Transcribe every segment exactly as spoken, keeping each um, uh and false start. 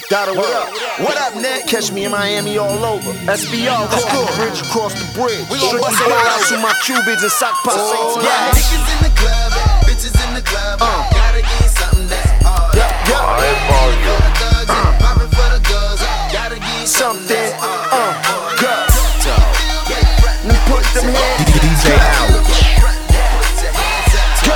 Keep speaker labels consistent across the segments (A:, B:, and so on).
A: Got it, what up? What up, Nick? Catch me in Miami all over. S B R, let's go. Bridge across the bridge. We gon' bust it out to my Cubans and sock pops.
B: Oh, yeah. Niggas in the club, bitches in the club. Uh. Gotta get something that's hard.
A: Yeah, yeah.
B: Uh. Poppin' for the girls. Gotta get
A: something. Uh, go. Let me put them hands.
C: D J Alex.
A: Go.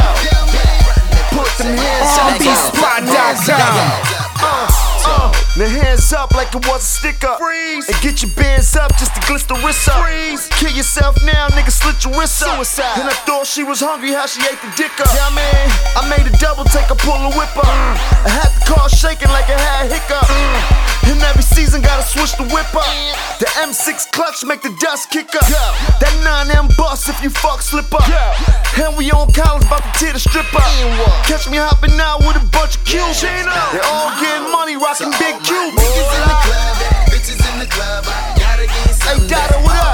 A: Put them hands
C: R and B spot dot com.
A: Now hands up like it was a sticker. Freeze. And get your bands up just to glitz the wrist up. Freeze. Kill yourself now, nigga, slit your wrist up. Suicide. And I thought she was hungry, how she ate the dick up. Yeah, man. I made a double take, a pull a whip up. Mm. I had the car shaking like it had hiccup. Mm. And every season gotta switch the whip up. The M six clutch make the dust kick up. Yeah. That nine M bust if you fuck slip up. Yeah. And we on college about to tear the strip up. Catch me hopping out with a bunch of Q's. They all getting money, rocking big Q.
B: Niggas in the club, bitches in the club. Gotta get something.
A: Hey, Dada, what up?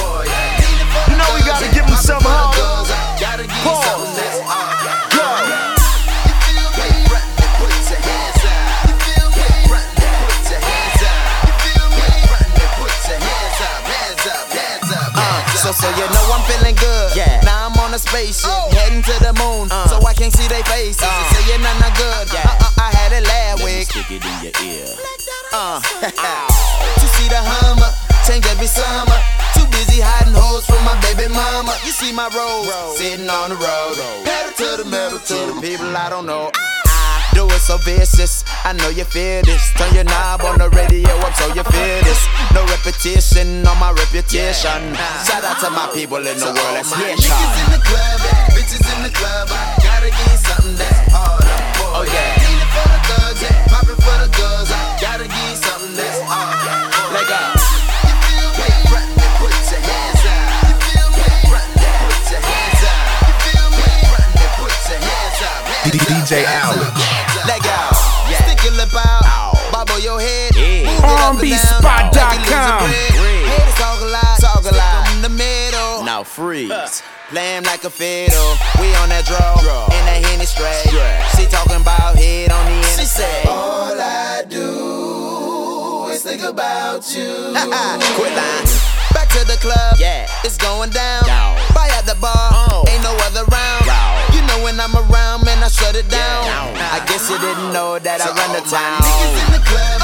A: You know we gotta give them some hard.
B: Gotta get something that's hard.
A: Go.
B: You feel me? Run it, put your hands up. You feel me? Run it, put your hands up. You feel me? Run it, put your hands up. Hands up, hands up, hands up.
D: So, so you know I'm feeling good. Yeah. Now I'm on a spaceship, oh. heading to the moon. Uh. So I can't see their faces. Uh. And say you're not, not good. Yeah. Uh, uh, I had it last week.
E: Stick it in your ear.
D: Uh. To see the Hummer, change every summer. Too busy hiding hoes from my baby mama. You see my road, road. Sitting on the road. road. Pedal to the metal, to the people I don't know. I do it so vicious, I know you feel this. Turn your knob on the radio up so you feel this. No repetition on my reputation. Shout out to my people in the world, let's hear
B: niggas in the club, bitches in the club. Gotta get something that's hard.
D: Oh yeah.
B: Dealing for the thugs, popping for the girls. Gotta get something that's hard.
D: Let go.
B: You feel me? Run it, put your hands up. You feel me? Run it, put your hands up. You feel me? Run it, put your hands up.
C: D J Alex.
D: Let go. Stick your lip out. Bobble your head.
C: R and B spot dot com.
D: Haters talk a lot. Talk a lot. In the middle. Now freeze. Play him like a fiddle. We on that draw. In that Henny straight. She talking about head on the end. She say,
B: all I do is think about you.
D: Quit lying. Back to the club. Yeah. It's going down. down. Buy at the bar. Oh. Ain't no other round. Round. You know when I'm around, man, I shut it down. Yeah. I guess you didn't know that so I run the town.
B: Niggas in the club,